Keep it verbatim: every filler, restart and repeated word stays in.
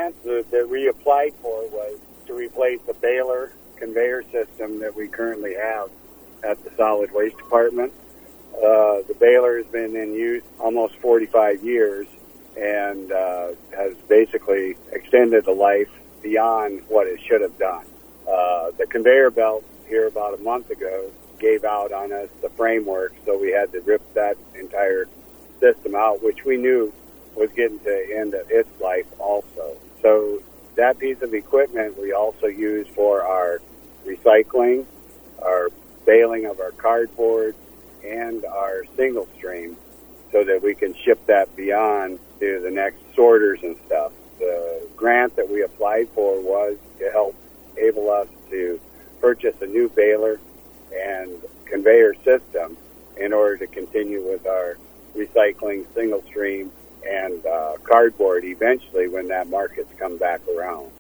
grant that, that we applied for was to replace the baler conveyor system that we currently have at the solid waste department. Uh, the baler has been in use almost forty-five years and uh, has basically extended the life beyond what it should have done. Uh, the conveyor belt here about a month ago gave out on us the framework, so we had to rip that entire system out, which we knew was getting to the end of its life also. So that piece of equipment we also use for our recycling, our baling of our cardboard, and our single stream, so that we can ship that beyond to the next sorters and stuff. The grant that we applied for was to help enable us to purchase a new baler and conveyor system in order to continue with our recycling, single stream, and uh, cardboard eventually when that market's come back around.